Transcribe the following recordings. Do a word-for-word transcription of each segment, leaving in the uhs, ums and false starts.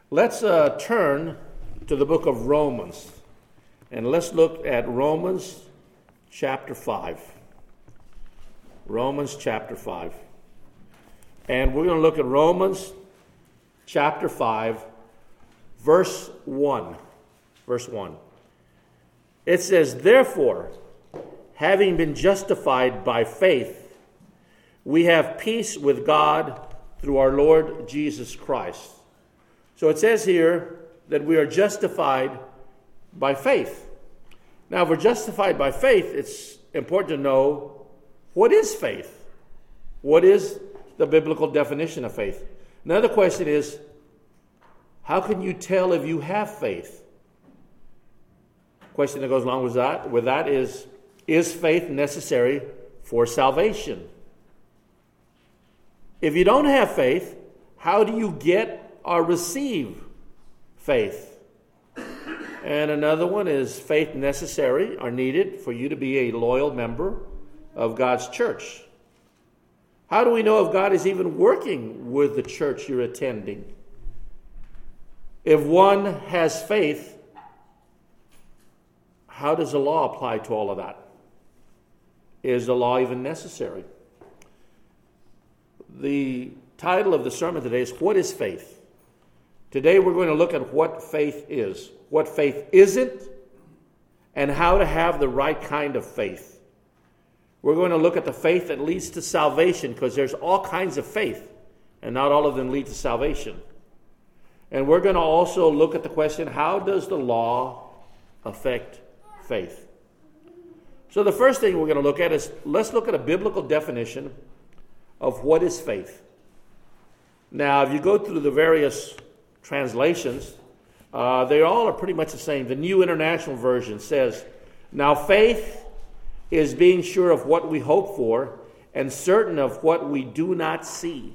Let's uh, turn to the book of Romans, and let's look at Romans chapter five. Romans chapter five. And we're going to look at Romans chapter five, verse one. Verse one. It says, "Therefore, having been justified by faith, we have peace with God through our Lord Jesus Christ." So it says here that we are justified by faith. Now, if we're justified by faith, it's important to know, what is faith? What is the biblical definition of faith? Another question is, how can you tell if you have faith? Question that goes along with that, with that is, is faith necessary for salvation? If you don't have faith, how do you get or receive faith? And another one is, faith necessary or needed for you to be a loyal member of God's church? How do we know if God is even working with the church you're attending? If one has faith, how does the law apply to all of that? Is the law even necessary? The title of the sermon today is, What is Faith? Today we're going to look at what faith is, what faith isn't, and how to have the right kind of faith. We're going to look at the faith that leads to salvation, because there's all kinds of faith, and not all of them lead to salvation. And we're going to also look at the question, how does the law affect faith? So the first thing we're going to look at is, let's look at a biblical definition of what is faith. Now, if you go through the various translations, uh, they all are pretty much the same. The New International Version says, "Now faith is being sure of what we hope for and certain of what we do not see."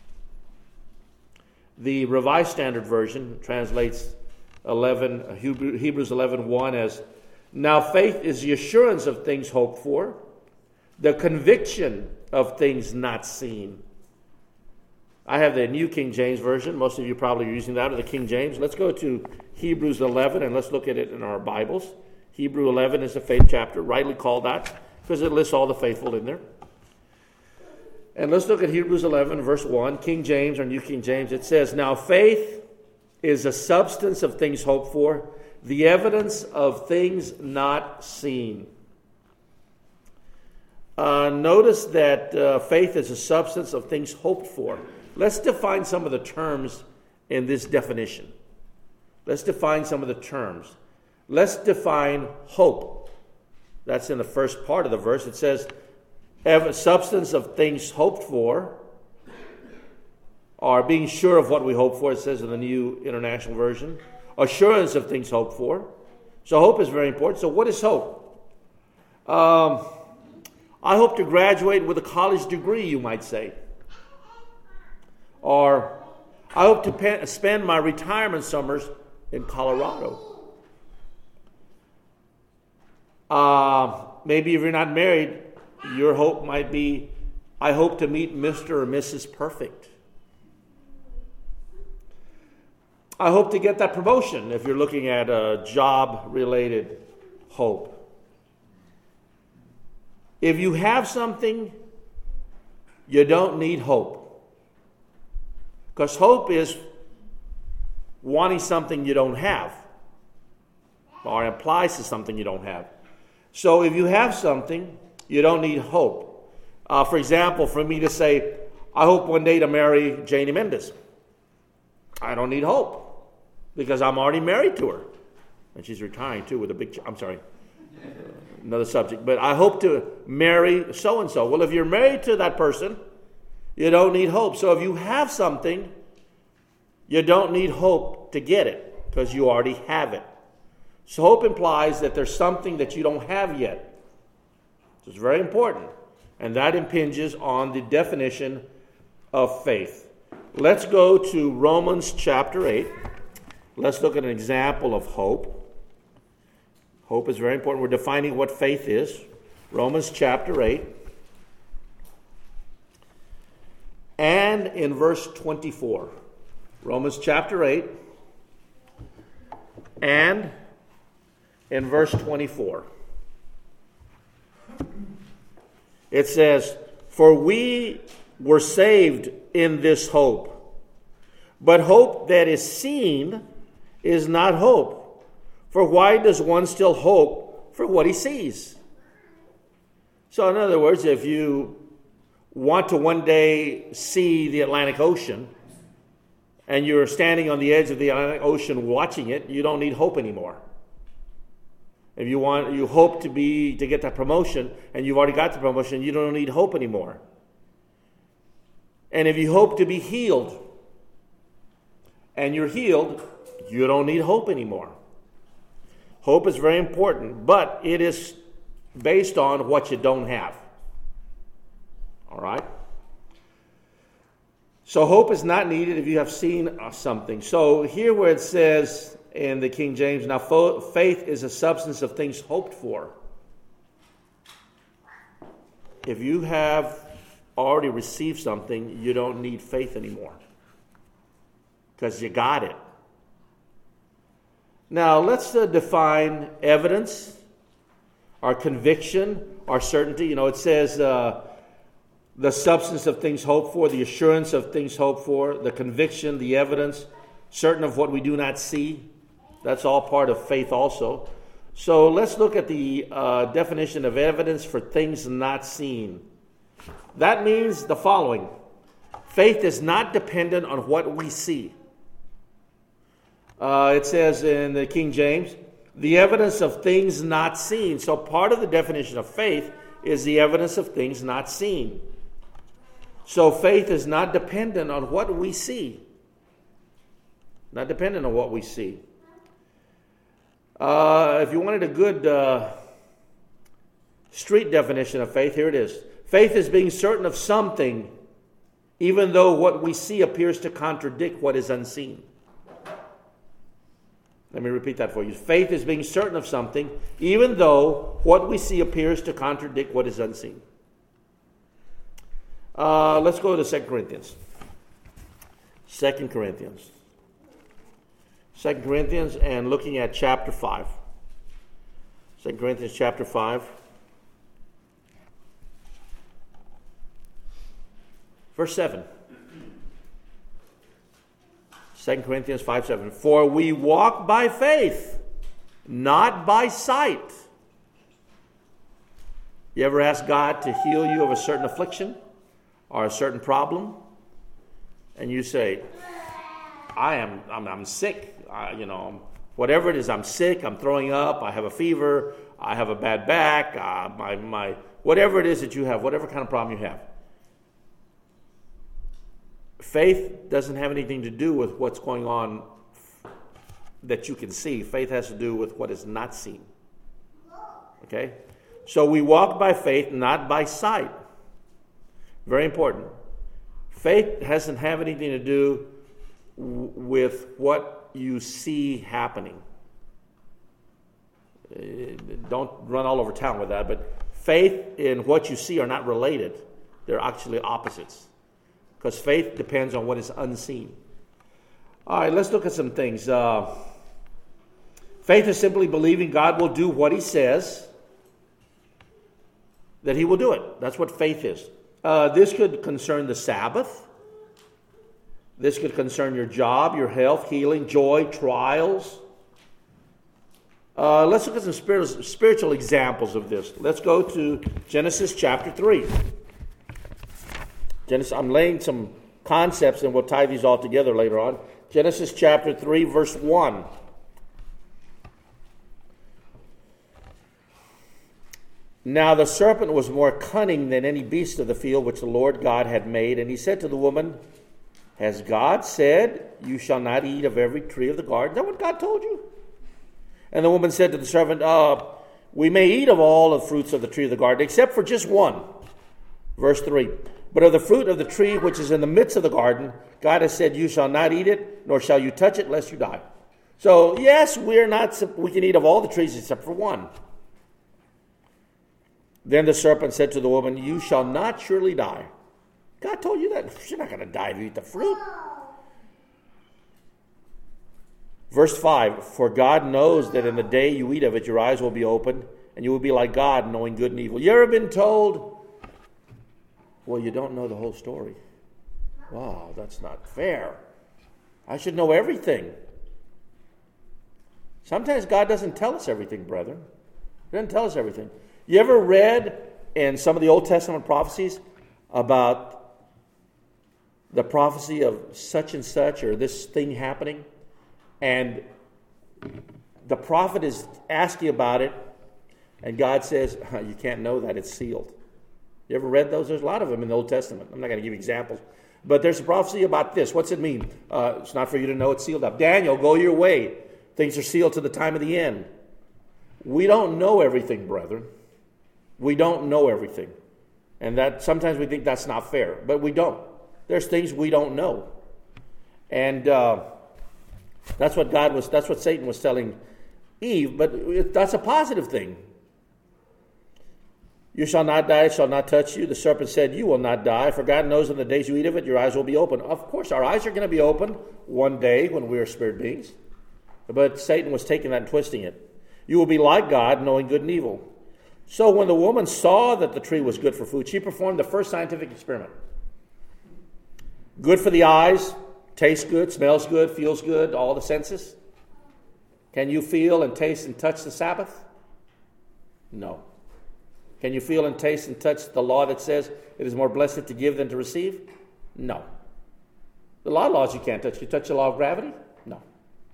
The Revised Standard Version translates eleven, Hebrews eleven one as, "Now faith is the assurance of things hoped for, the conviction of things not seen." I have the New King James Version. Most of you probably are using that, or the King James. Let's go to Hebrews eleven, and let's look at it in our Bibles. Hebrews eleven is the faith chapter, rightly called that, because it lists all the faithful in there. And let's look at Hebrews eleven, verse one, King James or New King James. It says, "Now faith is the substance of things hoped for, the evidence of things not seen." Uh, notice that uh, faith is a substance of things hoped for. Let's define some of the terms in this definition. Let's define some of the terms. Let's define hope. That's in the first part of the verse. It says, substance of things hoped for, or being sure of what we hope for, it says in the New International Version. Assurance of things hoped for. So hope is very important. So what is hope? Um, I hope to graduate with a college degree, you might say. Or, I hope to pe- spend my retirement summers in Colorado. Uh, maybe if you're not married, your hope might be, I hope to meet Mister or Missus Perfect. I hope to get that promotion, if you're looking at a job-related hope. If you have something, you don't need hope. Because hope is wanting something you don't have, or implies to something you don't have. So if you have something, you don't need hope. Uh, for example, for me to say, I hope one day to marry Janie Mendez. I don't need hope, because I'm already married to her. And she's retiring too with a big, ch- I'm sorry, uh, another subject. But I hope to marry so-and-so. Well, if you're married to that person, you don't need hope. So if you have something, you don't need hope to get it, because you already have it. So hope implies that there's something that you don't have yet. So it's very important. And that impinges on the definition of faith. Let's go to Romans chapter eight. Let's look at an example of hope. Hope is very important. We're defining what faith is. Romans chapter eight. And in verse twenty-four. Romans chapter eight And in verse twenty-four, it says, "For we were saved in this hope. But hope that is seen is not hope. For why does one still hope for what he sees?" So in other words, if you want to one day see the Atlantic Ocean, and you're standing on the edge of the Atlantic Ocean watching it, you don't need hope anymore. If you want, you hope to be to get that promotion, and you've already got the promotion, you don't need hope anymore. And if you hope to be healed, and you're healed, you don't need hope anymore. Hope is very important, but it is based on what you don't have. All right? So hope is not needed if you have seen something. So here where it says in the King James, now faith is a substance of things hoped for. If you have already received something, you don't need faith anymore, because you got it. Now let's uh, define evidence, our conviction, our certainty. You know, it says uh, the substance of things hoped for, the assurance of things hoped for, the conviction, the evidence, certain of what we do not see. That's all part of faith also. So let's look at the uh, definition of evidence for things not seen. That means the following. Faith is not dependent on what we see. Uh, it says in the King James, the evidence of things not seen. So part of the definition of faith is the evidence of things not seen. So faith is not dependent on what we see. Not dependent on what we see. Uh, if you wanted a good uh, street definition of faith, here it is. Faith is being certain of something, even though what we see appears to contradict what is unseen. Let me repeat that for you. Faith is being certain of something, even though what we see appears to contradict what is unseen. Uh, let's go to Second Corinthians. Second Corinthians. Second Corinthians, and looking at chapter five. Second Corinthians chapter five. Verse seven. Second Corinthians five seven. For we walk by faith, not by sight. You ever ask God to heal you of a certain affliction or a certain problem? And you say, I am I'm, I'm sick. I, you know, whatever it is, I'm sick, I'm throwing up, I have a fever, I have a bad back, uh, my my whatever it is that you have, whatever kind of problem you have. Faith doesn't have anything to do with what's going on that you can see. Faith has to do with what is not seen. Okay? So we walk by faith, not by sight. Very important. Faith doesn't have anything to do w- with what you see happening. Uh, don't run all over town with that, but faith and what you see are not related. They're actually opposites. Because faith depends on what is unseen. All right, let's look at some things. Uh, faith is simply believing God will do what he says, that he will do it. That's what faith is. Uh, this could concern the Sabbath. This could concern your job, your health, healing, joy, trials. Uh, let's look at some spiritual, spiritual examples of this. Let's go to Genesis chapter three. Genesis, I'm laying some concepts and we'll tie these all together later on. Genesis chapter three, verse one. Now the serpent was more cunning than any beast of the field which the Lord God had made. And he said to the woman, has God said, you shall not eat of every tree of the garden? Is that what God told you? And the woman said to the serpent, uh, we may eat of all the fruits of the tree of the garden, except for just one. Verse three. But of the fruit of the tree which is in the midst of the garden, God has said, you shall not eat it, nor shall you touch it, lest you die. So, yes, we're not, we can eat of all the trees except for one. Then the serpent said to the woman, you shall not surely die. God told you that. You're not going to die if you eat the fruit. Verse five, for God knows that in the day you eat of it, your eyes will be opened, and you will be like God, knowing good and evil. You ever been told, well, you don't know the whole story? Wow, that's not fair. I should know everything. Sometimes God doesn't tell us everything, brethren. He doesn't tell us everything. You ever read in some of the Old Testament prophecies about the prophecy of such and such or this thing happening? And the prophet is asking about it, and God says, you can't know that, it's sealed. You ever read those? There's a lot of them in the Old Testament. I'm not going to give examples. But there's a prophecy about this. What's it mean? Uh, it's not for you to know, it's sealed up. Daniel, go your way. Things are sealed to the time of the end. We don't know everything, brethren. We don't know everything. And that sometimes we think that's not fair, but we don't. There's things we don't know. And uh, that's what God was, that's what Satan was telling Eve, but it, that's a positive thing. You shall not die, it shall not touch you. The serpent said, you will not die, for God knows in the days you eat of it, your eyes will be open. Of course, our eyes are going to be open one day when we are spirit beings. But Satan was taking that and twisting it. You will be like God, knowing good and evil. So when the woman saw that the tree was good for food, she performed the first scientific experiment. Good for the eyes, tastes good, smells good, feels good, all the senses. Can you feel and taste and touch the Sabbath? No. Can you feel and taste and touch the law that says it is more blessed to give than to receive? No. The law laws you can't touch. Can you touch the law of gravity? No.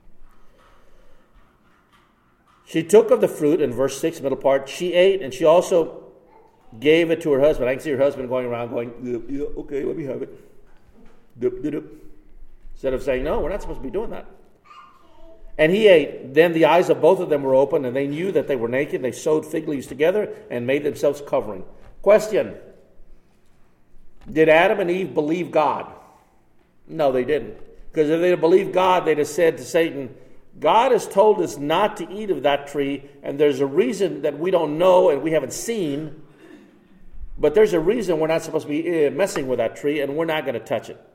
She took of the fruit, in verse six, middle part, she ate, and she also gave it to her husband. I can see her husband going around going, yeah, yeah, okay, let me have it. Doop, doop, doop. Instead of saying, no, we're not supposed to be doing that. And he ate. Then the eyes of both of them were open, and they knew that they were naked. They sewed fig leaves together and made themselves covering. Question. Did Adam and Eve believe God? No, they didn't. Because if they had believed God, they'd have said to Satan, God has told us not to eat of that tree, and there's a reason that we don't know and we haven't seen, but there's a reason we're not supposed to be messing with that tree, and we're not going to touch it.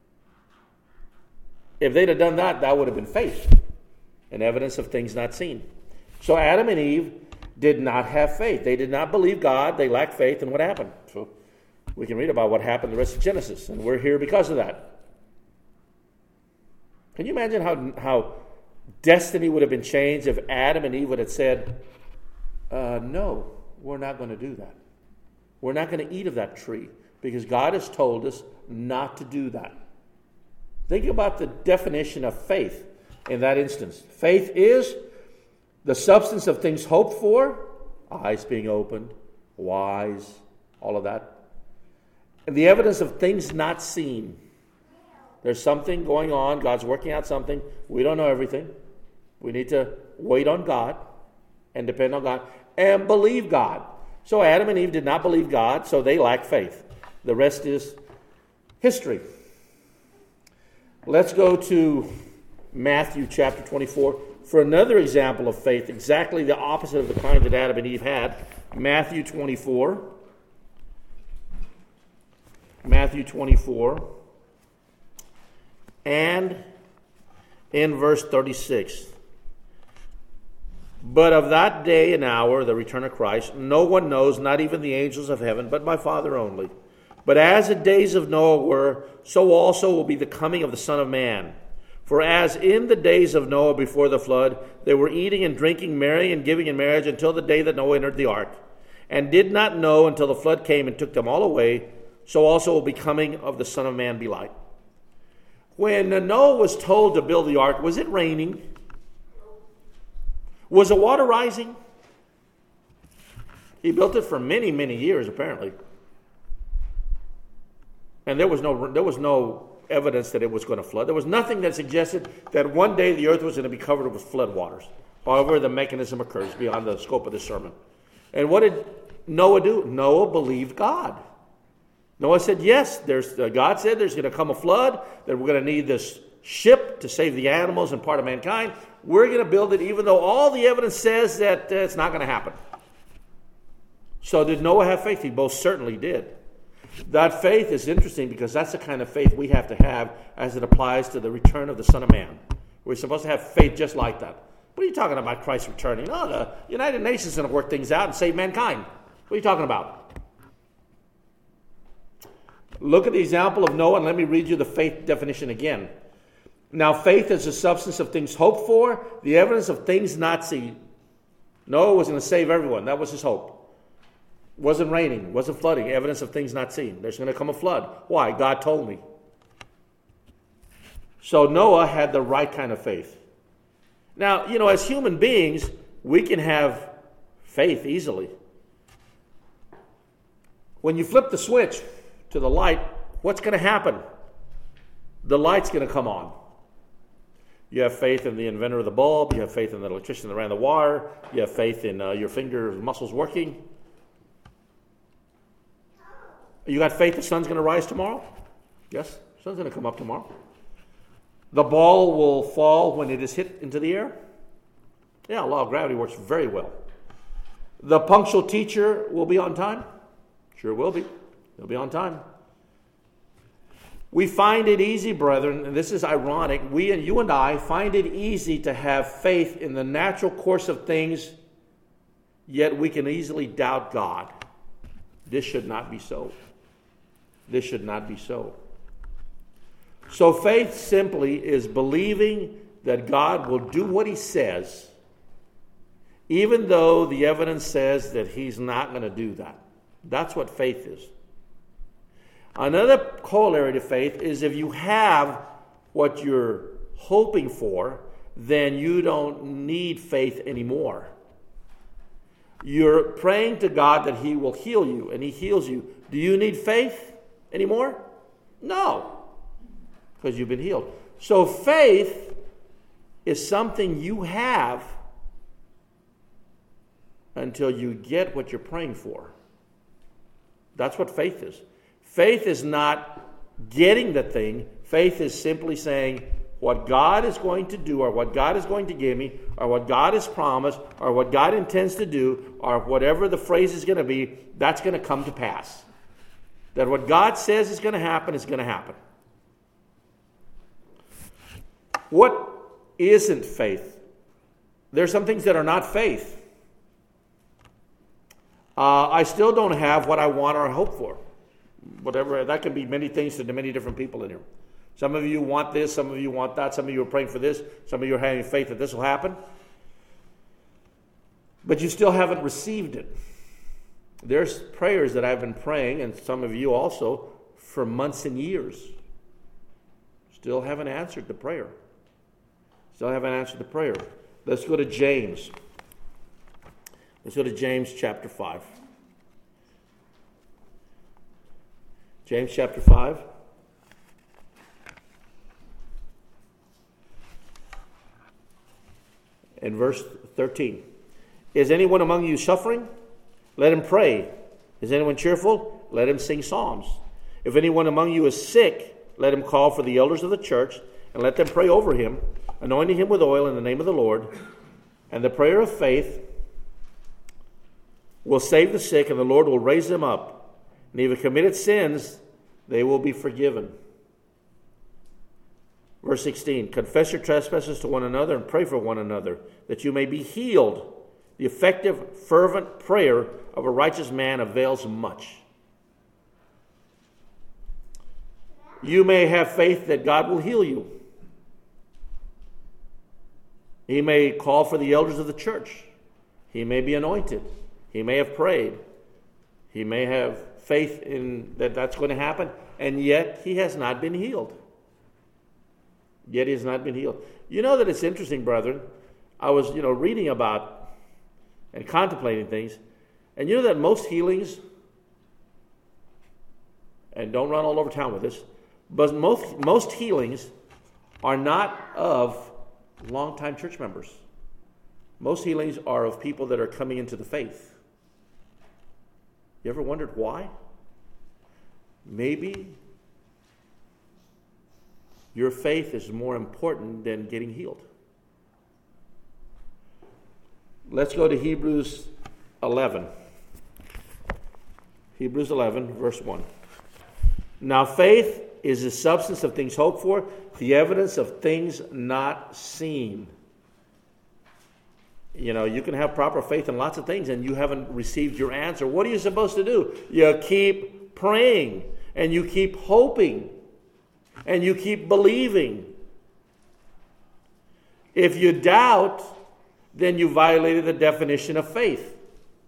If they'd have done that, that would have been faith and evidence of things not seen. So Adam and Eve did not have faith. They did not believe God. They lacked faith, and what happened? So we can read about what happened in the rest of Genesis, and we're here because of that. Can you imagine how how destiny would have been changed if Adam and Eve would have said, uh, no, we're not going to do that. We're not going to eat of that tree because God has told us not to do that. Think about the definition of faith in that instance. Faith is the substance of things hoped for, eyes being opened, wise, all of that. And the evidence of things not seen. There's something going on. God's working out something. We don't know everything. We need to wait on God and depend on God and believe God. So Adam and Eve did not believe God, so they lacked faith. The rest is history. Let's go to Matthew chapter twenty-four for another example of faith, exactly the opposite of the kind that Adam and Eve had. Matthew twenty-four. Matthew twenty-four. And in verse thirty-six. But of that day and hour, the return of Christ, no one knows, not even the angels of heaven, but my Father only. But as the days of Noah were, so also will be the coming of the Son of Man. For as in the days of Noah before the flood, they were eating and drinking, marrying and giving in marriage until the day that Noah entered the ark, and did not know until the flood came and took them all away, so also will be coming of the Son of Man be like. When Noah was told to build the ark, was it raining? Was the water rising? He built it for many, many years, apparently. And there was no there was no evidence that it was going to flood. There was nothing that suggested that one day the earth was going to be covered with flood waters. However, the mechanism occurs beyond the scope of this sermon. And what did Noah do? Noah believed God. Noah said, yes, there's uh, God said there's going to come a flood, that we're going to need this ship to save the animals and part of mankind. We're going to build it even though all the evidence says that uh, it's not going to happen. So did Noah have faith? He most certainly did. That faith is interesting because that's the kind of faith we have to have as it applies to the return of the Son of Man. We're supposed to have faith just like that. What are you talking about, Christ returning? No, the United Nations is going to work things out and save mankind. What are you talking about? Look at the example of Noah, and let me read you the faith definition again. Now, faith is the substance of things hoped for, the evidence of things not seen. Noah was going to save everyone. That was his hope. Wasn't raining, wasn't flooding, evidence of things not seen. There's going to come a flood. Why? God told me. So Noah had the right kind of faith. Now, you know, as human beings, we can have faith easily. When you flip the switch to the light, what's going to happen? The light's going to come on. You have faith in the inventor of the bulb. You have faith in the electrician that ran the wire. You have faith in uh, your finger muscles working. You got faith the sun's going to rise tomorrow? Yes, the sun's going to come up tomorrow. The ball will fall when it is hit into the air? Yeah, law of gravity works very well. The punctual teacher will be on time? Sure will be. He'll be on time. We find it easy, brethren, and this is ironic, we and you and I find it easy to have faith in the natural course of things, yet we can easily doubt God. This should not be so. This should not be so. So faith simply is believing that God will do what he says, even though the evidence says that he's not going to do that. That's what faith is. Another corollary to faith is if you have what you're hoping for, then you don't need faith anymore. You're praying to God that he will heal you, and he heals you. Do you need faith anymore? No, because you've been healed. So faith is something you have until you get what you're praying for. That's what faith is. Faith is not getting the thing. Faith is simply saying what God is going to do, or what God is going to give me, or what God has promised, or what God intends to do, or whatever the phrase is going to be, that's going to come to pass. That what God says is going to happen is going to happen. What isn't faith? There are some things that are not faith. Uh, I still don't have what I want or hope for. Whatever, that can be many things to many different people in here. Some of you want this, some of you want that, some of you are praying for this, some of you are having faith that this will happen. But you still haven't received it. There's prayers that I've been praying, and some of you also, for months and years. Still haven't answered the prayer. Still haven't answered the prayer. Let's go to James. Let's go to James chapter five. James chapter five. And verse thirteen. Is anyone among you suffering? Let him pray. Is anyone cheerful? Let him sing psalms. If anyone among you is sick, let him call for the elders of the church, and let them pray over him, anointing him with oil in the name of the Lord. And the prayer of faith will save the sick, and the Lord will raise them up. And if he committed sins, they will be forgiven. Verse sixteen, confess your trespasses to one another and pray for one another, that you may be healed. The effective, fervent prayer of a righteous man avails much. You may have faith that God will heal you. He may call for the elders of the church. He may be anointed. He may have prayed. He may have faith in that that's going to happen, and yet he has not been healed. Yet he has not been healed. You know that it's interesting, brethren. I was, you know, reading about and contemplating things, and you know that most healings, and don't run all over town with this, but most most healings are not of longtime church members. Most healings are of people that are coming into the faith. You ever wondered why? Maybe your faith is more important than getting healed. Let's go to Hebrews eleven. Hebrews eleven, verse one. Now faith is the substance of things hoped for, the evidence of things not seen. You know, you can have proper faith in lots of things and you haven't received your answer. What are you supposed to do? You keep praying and you keep hoping and you keep believing. If you doubt, then you violated the definition of faith.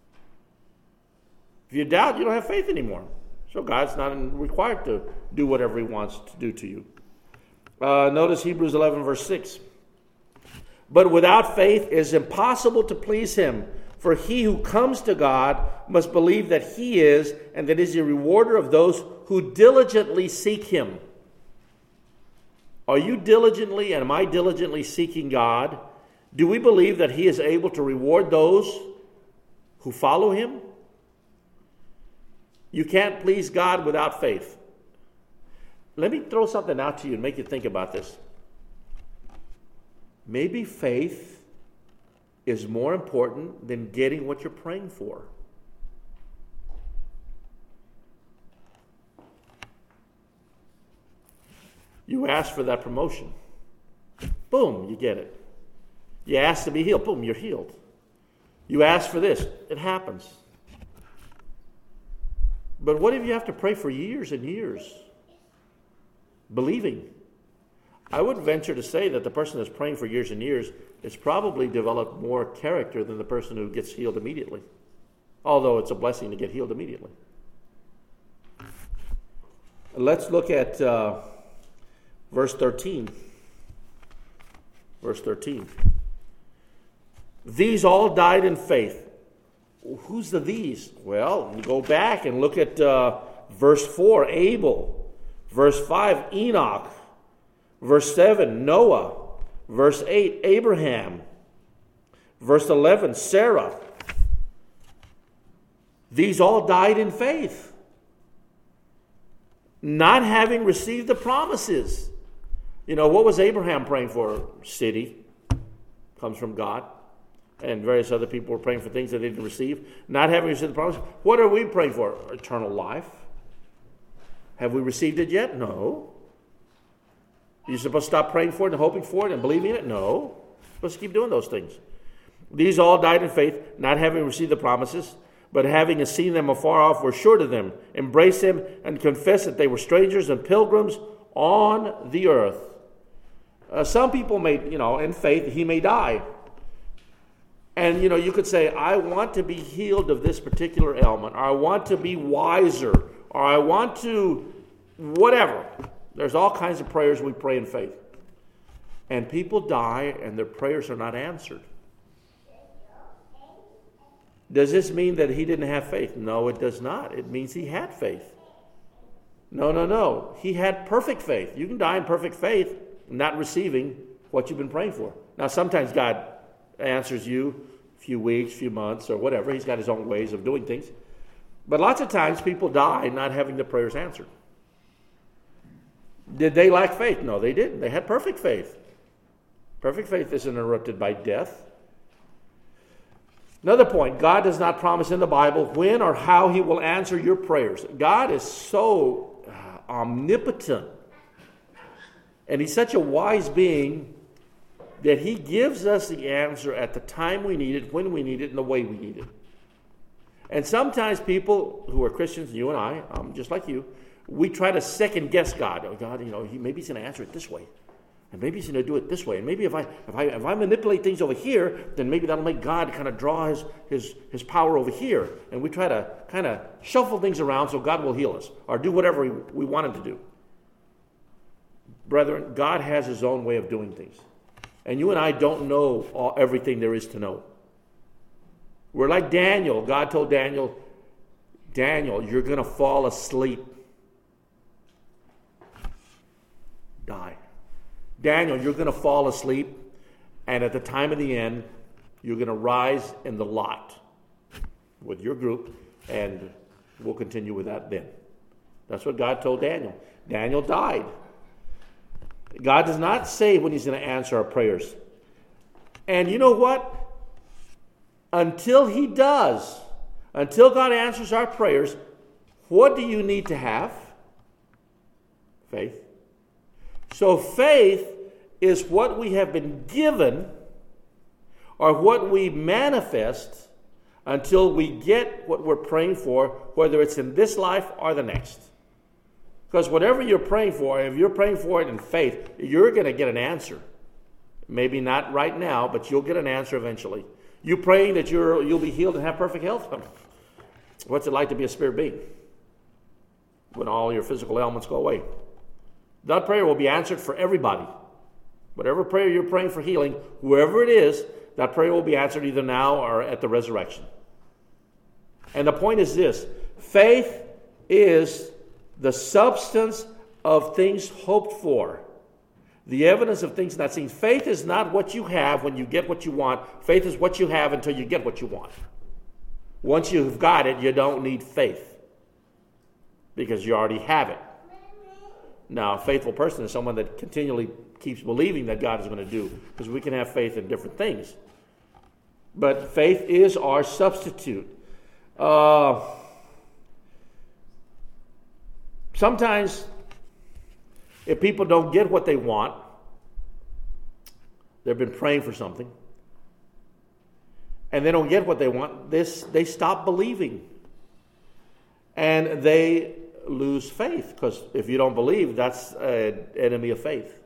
If you doubt, you don't have faith anymore. So God's not required to do whatever he wants to do to you. Uh, notice Hebrews eleven, verse six. But without faith it is impossible to please him. For he who comes to God must believe that he is, and that he is a rewarder of those who diligently seek him. Are you diligently, and am I diligently seeking God? Do we believe that he is able to reward those who follow him? You can't please God without faith. Let me throw something out to you and make you think about this. Maybe faith is more important than getting what you're praying for. You ask for that promotion. Boom, you get it. You ask to be healed. Boom, you're healed. You ask for this. It happens. But what if you have to pray for years and years? Believing. I would venture to say that the person that's praying for years and years has probably developed more character than the person who gets healed immediately. Although it's a blessing to get healed immediately. Let's look at uh, verse thirteen. Verse thirteen. These all died in faith. Who's the these? Well, you go back and look at uh, verse four, Abel. Verse five, Enoch. Verse seven, Noah. Verse eight, Abraham. Verse eleven, Sarah. These all died in faith, not having received the promises. You know, what was Abraham praying for? City. Comes from God. And various other people were praying for things that they didn't receive. Not having received the promise. What are we praying for? Eternal life. Have we received it yet? No. Are you supposed to stop praying for it and hoping for it and believing it? No. You're supposed to keep doing those things. These all died in faith, not having received the promises, but having seen them afar off, were sure to them, embraced them, and confessed that they were strangers and pilgrims on the earth. Uh, some people may, you know, in faith, he may die. And, you know, you could say, I want to be healed of this particular ailment, or I want to be wiser, or I want to whatever. There's all kinds of prayers we pray in faith. And people die and their prayers are not answered. Does this mean that he didn't have faith? No, it does not. It means he had faith. No, no, no. He had perfect faith. You can die in perfect faith, not receiving what you've been praying for. Now, sometimes God answers you a few weeks, few months, or whatever. He's got his own ways of doing things. But lots of times people die not having the prayers answered. Did they lack faith? No, they didn't. They had perfect faith. Perfect faith isn't interrupted by death. Another point, God does not promise in the Bible when or how he will answer your prayers. God is so uh, omnipotent, and he's such a wise being that he gives us the answer at the time we need it, when we need it, and the way we need it. And sometimes people who are Christians, you and I, um, just like you, we try to second guess God. Oh, God, you know, he, maybe he's going to answer it this way. And maybe he's going to do it this way. And maybe if I if I if I manipulate things over here, then maybe that'll make God kind of draw his his his power over here. And we try to kind of shuffle things around so God will heal us or do whatever we, we want him to do. Brethren, God has his own way of doing things. And you and I don't know all, everything there is to know. We're like Daniel. God told Daniel, Daniel, you're going to fall asleep. Die. Daniel, you're going to fall asleep, and at the time of the end, you're going to rise in the lot with your group, and we'll continue with that then. That's what God told Daniel. Daniel died. God does not say when he's going to answer our prayers. And you know what? Until he does, until God answers our prayers, what do you need to have? Faith. So faith is what we have been given or what we manifest until we get what we're praying for, whether it's in this life or the next. Because whatever you're praying for, if you're praying for it in faith, you're going to get an answer. Maybe not right now, but you'll get an answer eventually. You praying that you're, you'll be healed and have perfect health? What's it like to be a spirit being when all your physical ailments go away? That prayer will be answered for everybody. Whatever prayer you're praying for healing, whoever it is, that prayer will be answered either now or at the resurrection. And the point is this: faith is the substance of things hoped for, the evidence of things not seen. Faith is not what you have when you get what you want. Faith is what you have until you get what you want. Once you've got it, you don't need faith because you already have it. Now, a faithful person is someone that continually keeps believing that God is going to do, because we can have faith in different things. But faith is our substitute. Uh, sometimes, if people don't get what they want, they've been praying for something, and they don't get what they want, this, they stop believing. And they lose faith, because if you don't believe, that's an enemy of faith.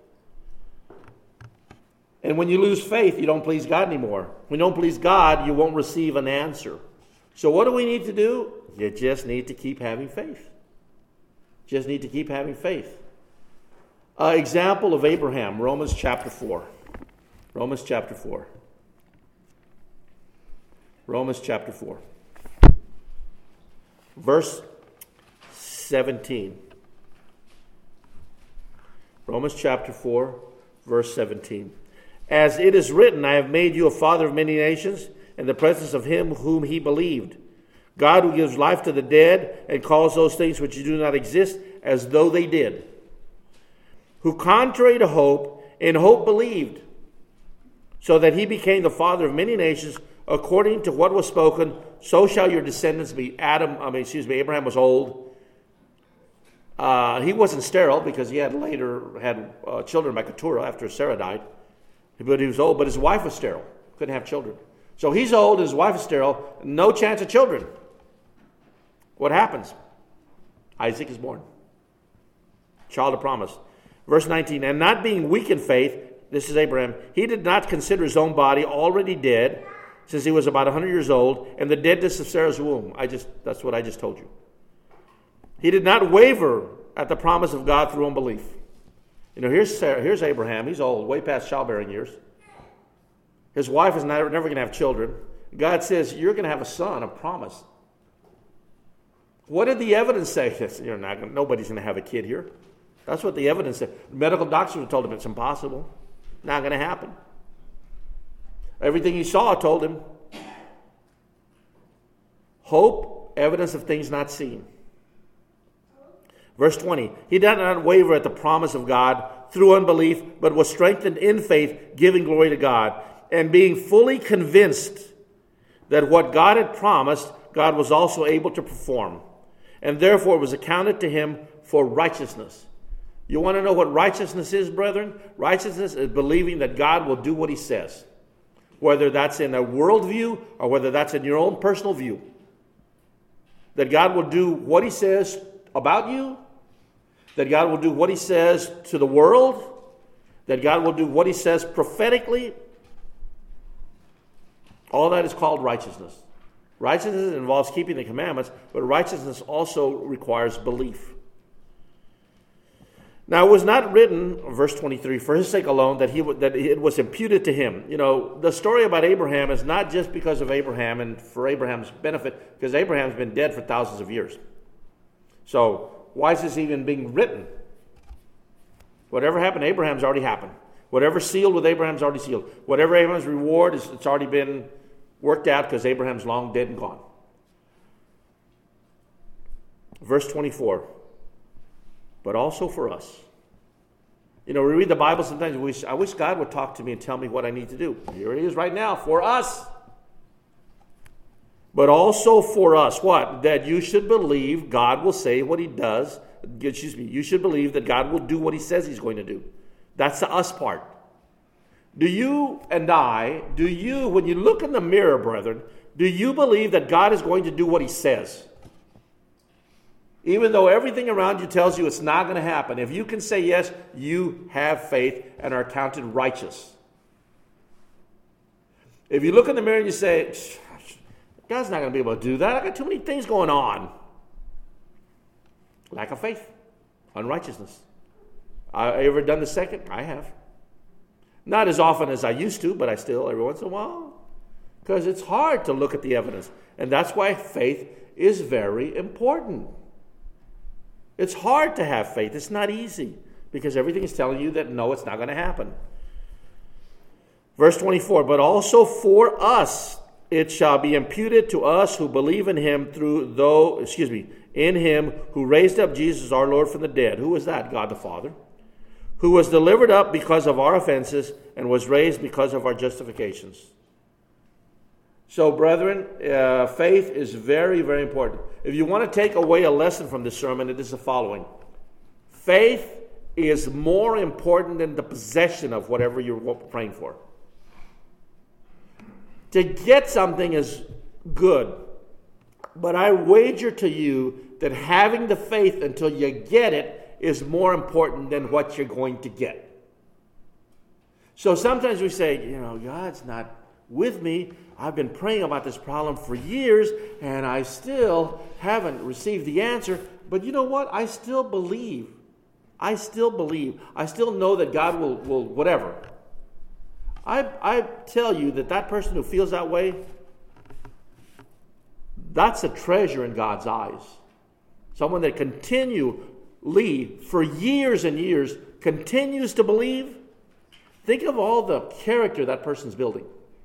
And when you lose faith, you don't please God anymore. When you don't please God, you won't receive an answer. So what do we need to do? You just need to keep having faith. Just need to keep having faith. Uh, example of Abraham, Romans chapter four. Romans chapter four. Romans chapter four. Verse seventeen. Romans chapter four, verse seventeen. As it is written, I have made you a father of many nations in the presence of him whom he believed. God, who gives life to the dead and calls those things which do not exist as though they did. Who contrary to hope, in hope believed, so that he became the father of many nations, according to what was spoken, so shall your descendants be. Adam, I mean, excuse me, Abraham was old. Uh, he wasn't sterile because he had later had uh, children by Keturah after Sarah died. But he was old, but his wife was sterile. Couldn't have children. So he's old, his wife is sterile, no chance of children. What happens? Isaac is born. Child of promise. Verse nineteen, and not being weak in faith, this is Abraham, he did not consider his own body already dead, since he was about one hundred years old, and the deadness of Sarah's womb. I just That's what I just told you. He did not waver at the promise of God through unbelief. You know, here's Sarah, here's Abraham. He's old, way past childbearing years. His wife is never, never going to have children. God says, you're going to have a son, a promise. What did the evidence say? You're not gonna, nobody's going to have a kid here. That's what the evidence said. Medical doctors told him it's impossible. Not going to happen. Everything he saw told him. Hope, evidence of things not seen. Verse twenty, he did not waver at the promise of God through unbelief, but was strengthened in faith, giving glory to God, and being fully convinced that what God had promised, God was also able to perform. And therefore it was accounted to him for righteousness. You want to know what righteousness is, brethren? Righteousness is believing that God will do what he says, whether that's in a worldview or whether that's in your own personal view. That God will do what he says about you, that God will do what he says to the world, that God will do what he says prophetically. All that is called righteousness. Righteousness involves keeping the commandments, but righteousness also requires belief. Now, it was not written, verse twenty-three, for his sake alone, that he that it was imputed to him. You know, the story about Abraham is not just because of Abraham and for Abraham's benefit, because Abraham's been dead for thousands of years. So, why is this even being written? Whatever happened to Abraham's already happened. Whatever's sealed with Abraham's already sealed. Whatever Abraham's reward is, it's already been worked out because Abraham's long dead and gone. Verse twenty-four. But also for us. You know, we read the Bible sometimes, we wish, I wish God would talk to me and tell me what I need to do. Here it is right now, for us. But also for us, what? That you should believe God will say what he does, excuse me, you should believe that God will do what he says he's going to do. That's the us part. Do you and I, do you, when you look in the mirror, brethren, do you believe that God is going to do what he says? Even though everything around you tells you it's not going to happen, if you can say yes, you have faith and are counted righteous. If you look in the mirror and you say, God's not going to be able to do that. I got too many things going on. Lack of faith, unrighteousness. I ever done the second? I have. Not as often as I used to, but I still, every once in a while. Because it's hard to look at the evidence. And that's why faith is very important. It's hard to have faith. It's not easy. Because everything is telling you that no, it's not going to happen. Verse twenty-four, but also for us it shall be imputed to us who believe in him through though, excuse me, in him who raised up Jesus our Lord from the dead. Who was that? God the Father. Who was delivered up because of our offenses and was raised because of our justifications. So, brethren, uh, faith is very, very important. If you want to take away a lesson from this sermon, it is the following. Faith is more important than the possession of whatever you're praying for. To get something is good, but I wager to you that having the faith until you get it is more important than what you're going to get. So sometimes we say, you know, God's not with me. I've been praying about this problem for years, and I still haven't received the answer. But you know what? I still believe. I still believe. I still know that God will, will whatever. I, I tell you that that person who feels that way, that's a treasure in God's eyes. Someone that continually, for years and years, continues to believe. Think of all the character that person's building.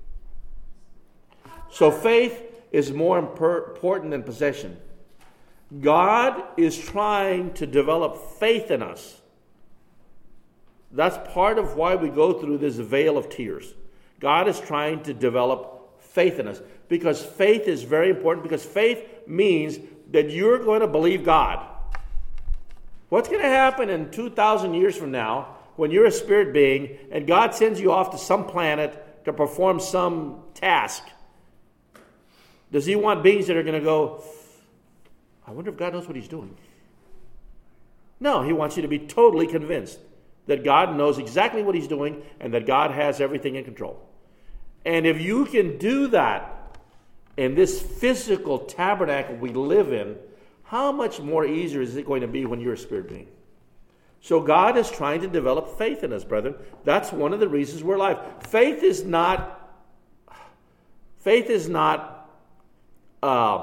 So faith is more important than possession. God is trying to develop faith in us. That's part of why we go through this veil of tears. God is trying to develop faith in us. Because faith is very important. Because faith means that you're going to believe God. What's going to happen in two thousand years from now when you're a spirit being and God sends you off to some planet to perform some task? Does he want beings that are going to go, I wonder if God knows what he's doing? No, he wants you to be totally convinced that God knows exactly what he's doing and that God has everything in control. And if you can do that in this physical tabernacle we live in, how much more easier is it going to be when you're a spirit being? So God is trying to develop faith in us, brethren. That's one of the reasons we're alive. Faith is not, faith is not uh,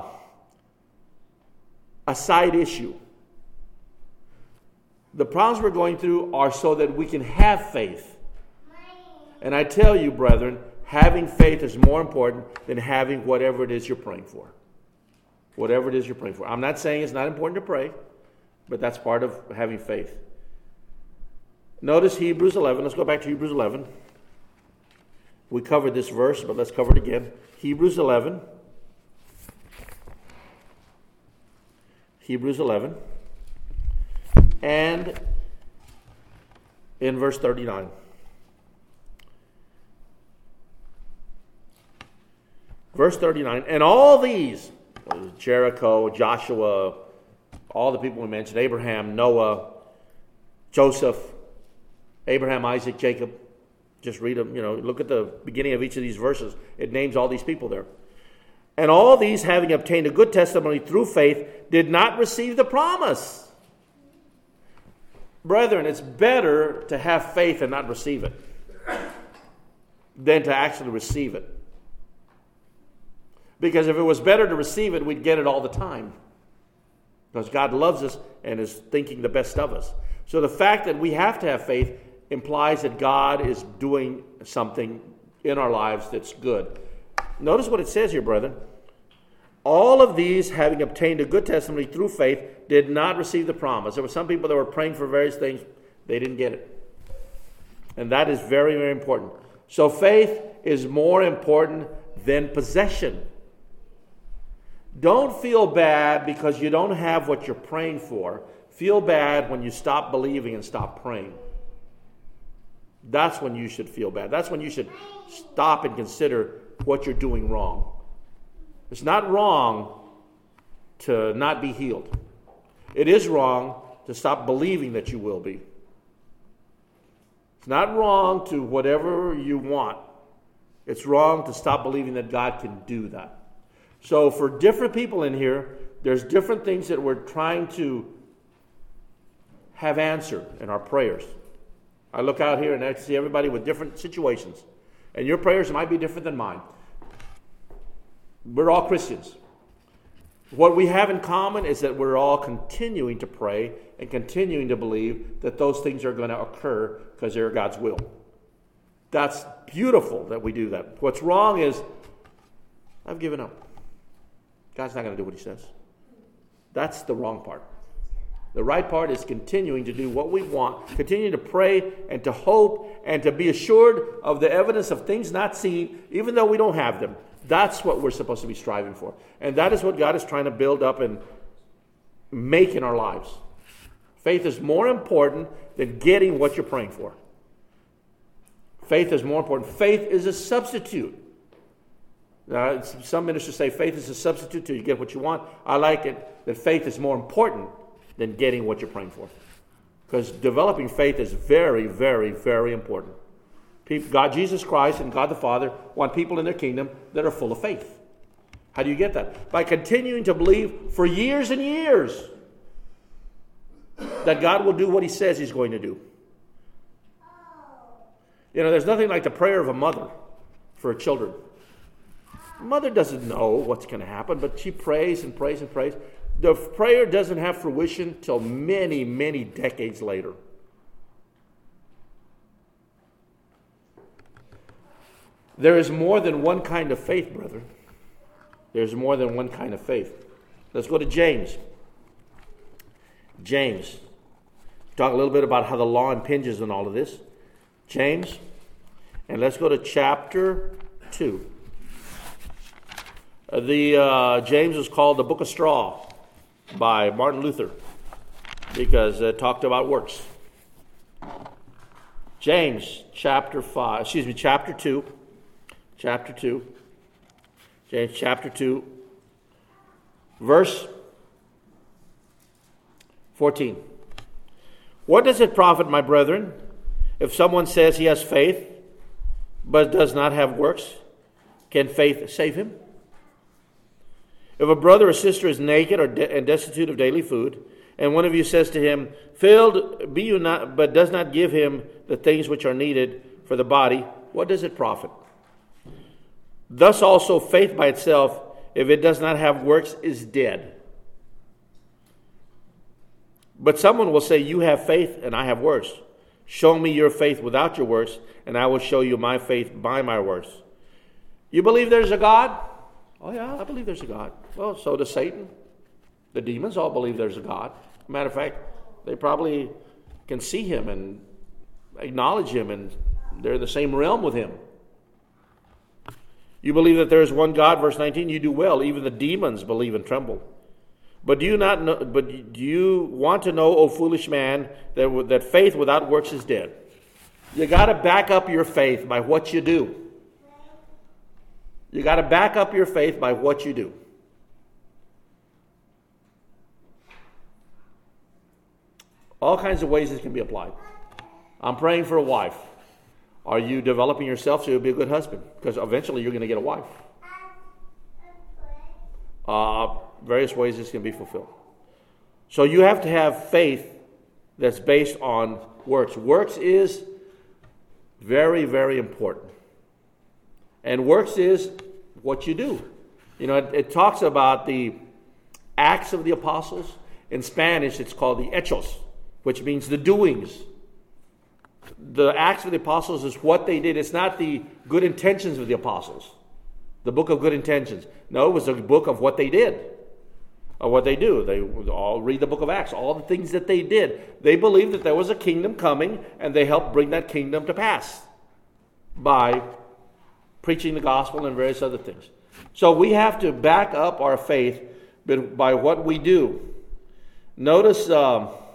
a side issue. The problems we're going through are so that we can have faith. And I tell you, brethren, having faith is more important than having whatever it is you're praying for. Whatever it is you're praying for. I'm not saying it's not important to pray, but that's part of having faith. Notice Hebrews eleven. Let's go back to Hebrews eleven. We covered this verse, but let's cover it again. Hebrews eleven. Hebrews eleven. And in verse thirty-nine. Verse thirty-nine. And all these, Jericho, Joshua, all the people we mentioned, Abraham, Noah, Joseph, Abraham, Isaac, Jacob. Just read them, you know, look at the beginning of each of these verses. It names all these people there. And all these, having obtained a good testimony through faith, did not receive the promise. Brethren, it's better to have faith and not receive it than to actually receive it. Because if it was better to receive it, we'd get it all the time. Because God loves us and is thinking the best of us. So the fact that we have to have faith implies that God is doing something in our lives that's good. Notice what it says here, brethren. All of these, having obtained a good testimony through faith, did not receive the promise. There were some people that were praying for various things. They didn't get it. And that is very, very important. So faith is more important than possession. Don't feel bad because you don't have what you're praying for. feel bad when you stop believing and stop praying. That's when you should feel bad. That's when you should stop and consider what you're doing wrong. It's not wrong to not be healed. It is wrong to stop believing that you will be. It's not wrong to whatever you want. It's wrong to stop believing that God can do that. So for different people in here, there's different things that we're trying to have answered in our prayers. I look out here and I see everybody with different situations. And your prayers might be different than mine. We're all Christians. What we have in common is that we're all continuing to pray and continuing to believe that those things are going to occur because they're God's will. That's beautiful that we do that. What's wrong is, I've given up. God's not going to do what he says. That's the wrong part. The right part is continuing to do what we want, continuing to pray and to hope and to be assured of the evidence of things not seen, even though we don't have them. That's what we're supposed to be striving for. And that is what God is trying to build up and make in our lives. Faith is more important than getting what you're praying for. Faith is more important. Faith is a substitute. Now, some ministers say faith is a substitute till you get what you want. I like it that faith is more important than getting what you're praying for. Because developing faith is very, very, very important. People, God, Jesus Christ and God the Father want people in their kingdom that are full of faith. How do you get that? By continuing to believe for years and years that God will do what he says he's going to do. You know, there's nothing like the prayer of a mother for her children. Mother doesn't know what's going to happen, but she prays and prays and prays. The prayer doesn't have fruition till many, many decades later. There is more than one kind of faith, brother. There's more than one kind of faith. Let's go to James. James. Talk a little bit about how the law impinges on all of this. James. And let's go to chapter two. Uh, the uh, James was called the Book of Straw by Martin Luther because it talked about works. James chapter five, excuse me, chapter two. Chapter two. James chapter two, verse fourteen. What does it profit, my brethren, if someone says he has faith, but does not have works? Can faith save him? If a brother or sister is naked or de- and destitute of daily food, and one of you says to him, filled be you not, but does not give him the things which are needed for the body, what does it profit? Thus also faith by itself, if it does not have works, is dead. But someone will say, you have faith and I have works. Show me your faith without your works, and I will show you my faith by my works. You believe there's a God? Oh yeah, I believe there's a God. Well, so does Satan. The demons all believe there's a God. Matter of fact, they probably can see him and acknowledge him, and they're in the same realm with him. You believe that there is one God, verse nineteen, you do well. Even the demons believe and tremble. But do you not know, but do you want to know, O foolish man, that, that faith without works is dead? You got to back up your faith by what you do. You got to back up your faith by what you do. All kinds of ways this can be applied. I'm praying for a wife. Are you developing yourself so you'll be a good husband? Because eventually you're going to get a wife. Uh, various ways this can be fulfilled. So you have to have faith that's based on works. Works is very, very important. And works is what you do. You know, it, it talks about the Acts of the Apostles. In Spanish, it's called the Hechos, which means the doings. The Acts of the Apostles is what they did. It's not the good intentions of the apostles. The book of good intentions. No, it was a book of what they did. Or what they do. They all read the book of Acts. All the things that they did. They believed that there was a kingdom coming, and they helped bring that kingdom to pass by preaching the gospel and various other things. So we have to back up our faith by what we do. Notice um,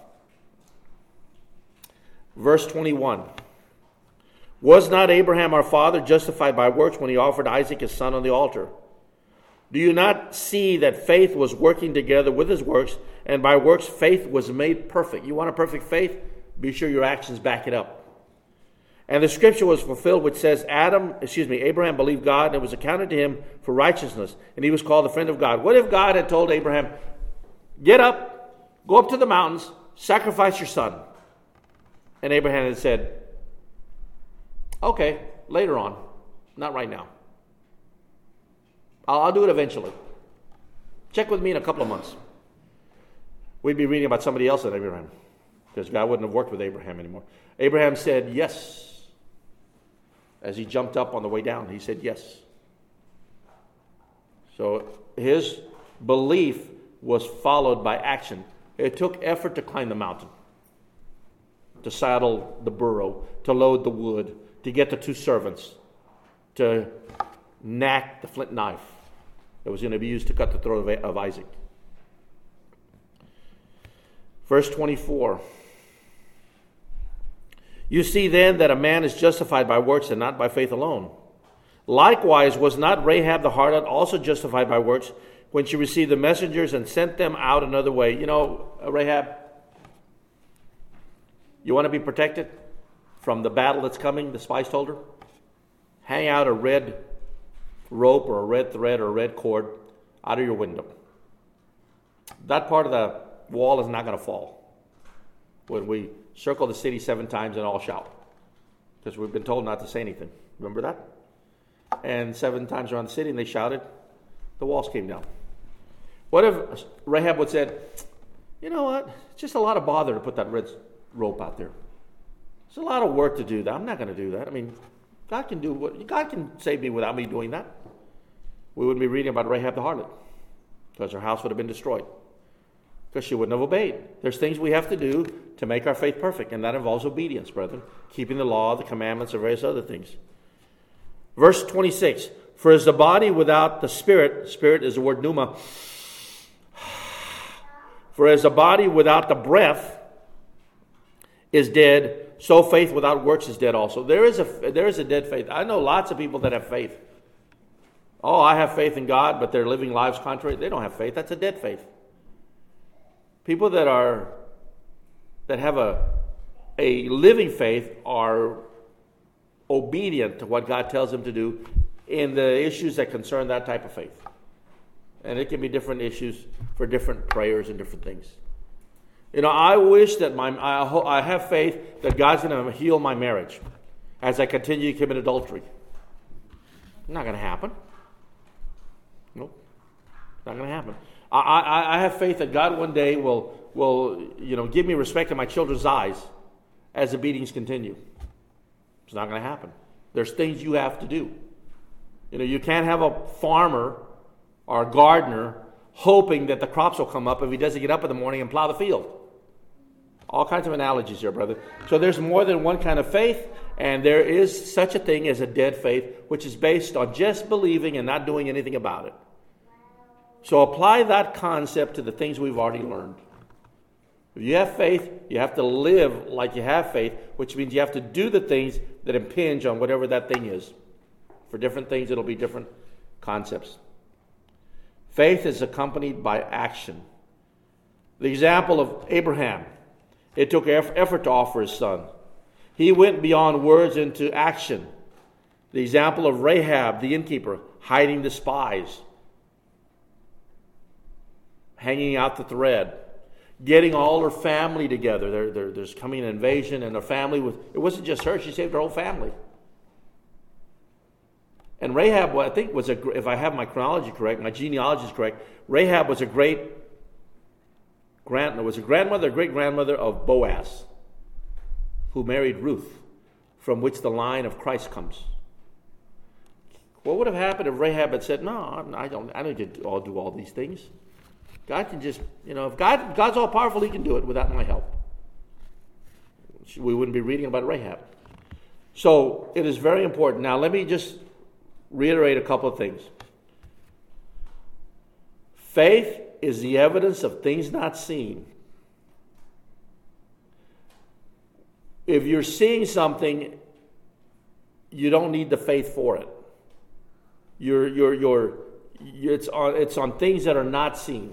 Verse twenty-one. Was not Abraham our father justified by works when he offered Isaac his son on the altar? Do you not see that faith was working together with his works, and by works faith was made perfect? You want a perfect faith? Be sure your actions back it up. And the scripture was fulfilled, which says, Adam, excuse me, Abraham believed God, and it was accounted to him for righteousness, and he was called the friend of God. What if God had told Abraham, get up, go up to the mountains, sacrifice your son? And Abraham had said, okay, later on, not right now. I'll, I'll do it eventually. Check with me in a couple of months. We'd be reading about somebody else than Abraham, because God wouldn't have worked with Abraham anymore. Abraham said yes. As he jumped up on the way down, he said yes. So his belief was followed by action. It took effort to climb the mountain, to saddle the burro, to load the wood, to get the two servants, to knack the flint knife that was going to be used to cut the throat of Isaac. Verse twenty-four. You see then that a man is justified by works and not by faith alone. Likewise, was not Rahab the harlot also justified by works when she received the messengers and sent them out another way? You know, Rahab, you want to be protected from the battle that's coming, the spies told her? Hang out a red rope or a red thread or a red cord out of your window. That part of the wall is not going to fall when we circle the city seven times and all shout, because we've been told not to say anything. Remember that? And seven times around the city, and they shouted, the walls came down. What if Rahab would have said, you know what, it's just a lot of bother to put that red rope out there. It's a lot of work to do that. I'm not going to do that. I mean, God can do what God can save me without me doing that. We wouldn't be reading about Rahab the harlot, because her house would have been destroyed, because she wouldn't have obeyed. There's things we have to do to make our faith perfect, and that involves obedience, brethren. Keeping the law, the commandments, and various other things. Verse twenty-six, for as the body without the spirit, spirit is the word pneuma, for as the body without the breath is dead, so faith without works is dead also. There is a, there is a dead faith. I know lots of people that have faith. Oh, I have faith in God, but they're living lives contrary. They don't have faith. That's a dead faith. People that are that have a a living faith are obedient to what God tells them to do in the issues that concern that type of faith. And it can be different issues for different prayers and different things. You know, I wish that my I, ho- I have faith that God's going to heal my marriage as I continue to commit adultery. Not going to happen. Nope. Not going to happen. I, I, I have faith that God one day will, will, you know, give me respect in my children's eyes as the beatings continue. It's not going to happen. There's things you have to do. You know, you can't have a farmer or a gardener hoping that the crops will come up if he doesn't get up in the morning and plow the field. All kinds of analogies here, brother. So there's more than one kind of faith, and there is such a thing as a dead faith, which is based on just believing and not doing anything about it. So apply that concept to the things we've already learned. If you have faith, you have to live like you have faith, which means you have to do the things that impinge on whatever that thing is. For different things, it'll be different concepts. Faith is accompanied by action. The example of Abraham, it took effort to offer his son. He went beyond words into action. The example of Rahab, the innkeeper, hiding the spies, hanging out the thread, getting all her family together. There, there, there's coming an invasion, and her family was, it wasn't just her, she saved her whole family. And Rahab, I think, was a, if I have my chronology correct, my genealogy is correct, Rahab was a great grand, was a grandmother, great grandmother of Boaz, who married Ruth, from which the line of Christ comes. What would have happened if Rahab had said, "No, I don't. I don't need to all do all these things. God can just, you know, if God, God's all powerful, He can do it without my help." We wouldn't be reading about Rahab. So it is very important. Now, let me just reiterate a couple of things. Faith is the evidence of things not seen. if you're seeing something, you don't need the faith for it. You're, you're, you're, it's on, it's on things that are not seen.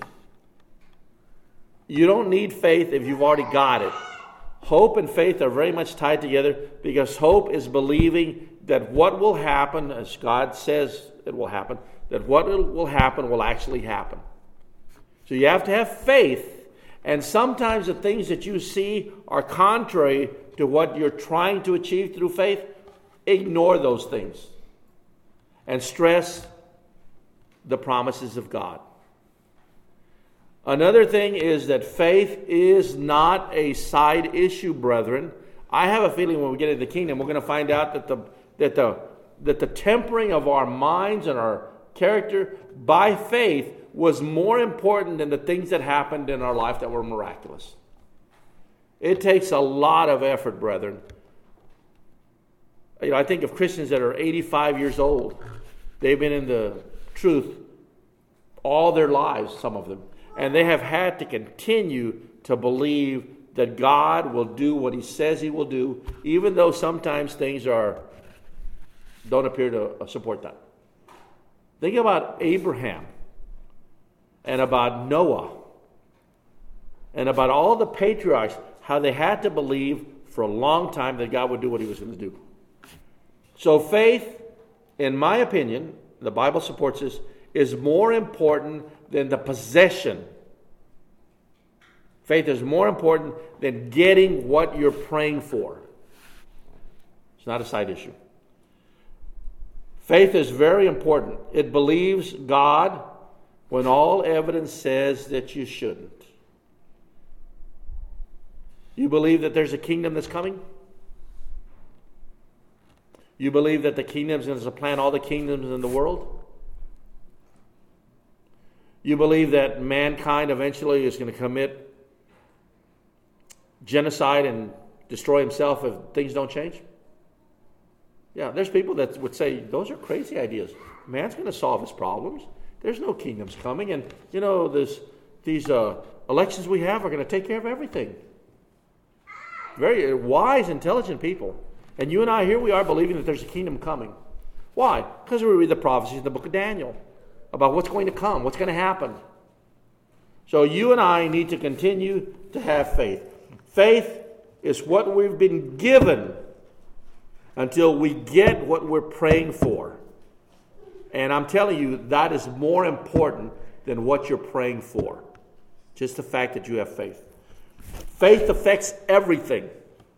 You don't need faith if you've already got it. Hope and faith are very much tied together, because hope is believing that what will happen, as God says it will happen, that what will happen will actually happen. So you have to have faith, and sometimes the things that you see are contrary to what you're trying to achieve through faith. Ignore those things and stress the promises of God. Another thing is that faith is not a side issue, brethren. I have a feeling when we get into the kingdom, we're going to find out that the that the that the tempering of our minds and our character by faith was more important than the things that happened in our life that were miraculous. It takes a lot of effort, brethren. You know, I think of Christians that are eighty-five years old. They've been in the truth all their lives, some of them. And they have had to continue to believe that God will do what He says He will do, even though sometimes things are don't appear to support that. Think about Abraham and about Noah and about all the patriarchs, how they had to believe for a long time that God would do what He was going to do. So faith, in my opinion, the Bible supports this, is more important than the possession. Faith is more important than getting what you're praying for. It's not a side issue. Faith is very important. It believes God when all evidence says that you shouldn't. You believe that there's a kingdom that's coming? You believe that the kingdom is going to supplant all the kingdoms in the world? You believe that mankind eventually is going to commit genocide and destroy himself if things don't change? Yeah, there's people that would say, those are crazy ideas. Man's going to solve his problems. There's no kingdoms coming. And, you know, this, these uh, elections we have are going to take care of everything. Very wise, intelligent people. And you and I, here we are believing that there's a kingdom coming. Why? Because we read the prophecies in the book of Daniel about what's going to come, what's going to happen. So you and I need to continue to have faith. Faith is what we've been given until we get what we're praying for. And I'm telling you, that is more important than what you're praying for. Just the fact that you have faith. Faith affects everything.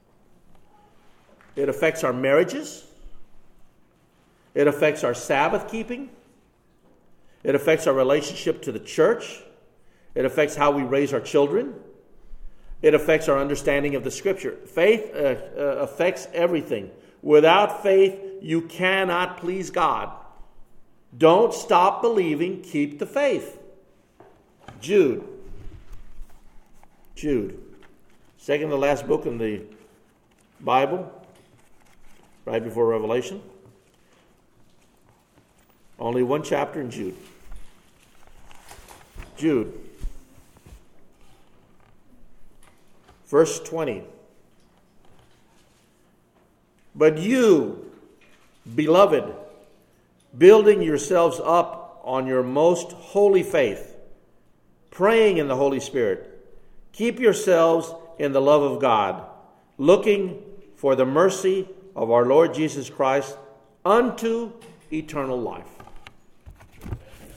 It affects our marriages. It affects our Sabbath keeping. It affects our relationship to the church. It affects how we raise our children. It affects our understanding of the Scripture. Faith uh, uh, affects everything. Without faith, you cannot please God. Don't stop believing. Keep the faith. Jude. Jude. Second to the last book in the Bible, right before Revelation. Only one chapter in Jude. Jude. Verse twenty. But you, beloved, building yourselves up on your most holy faith, praying in the Holy Spirit, keep yourselves in the love of God, looking for the mercy of our Lord Jesus Christ unto eternal life.